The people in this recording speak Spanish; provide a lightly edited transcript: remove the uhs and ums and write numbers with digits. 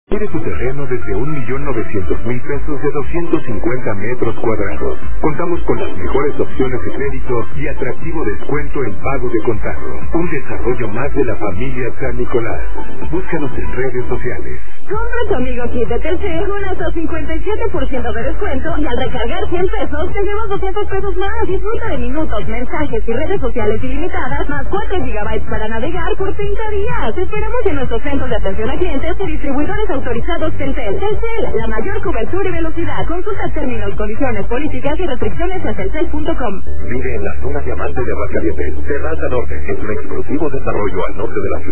Quiere tu terreno desde 1.900.000 pesos de 250 metros cuadrados. Contamos con las mejores opciones de crédito y atractivo descuento en pago de contado. Un desarrollo más de la familia San Nicolás. Búscanos en redes sociales. Compra tu amigo kit de Telcel con hasta 57% de descuento y al recargar 100 pesos te llevas 200 pesos más. Disfruta de minutos, mensajes y redes sociales ilimitadas más 4 gigabytes para navegar por 30 días. Te esperamos en nuestros centros de atención a clientes y distribuidores autorizados Telcel. Telcel, la mayor cobertura y velocidad. Consulta términos, condiciones, políticas y restricciones en telcel.com. Vive en la zona diamante de Aguascalientes. Terraza Norte es un exclusivo desarrollo al norte de la ciudad.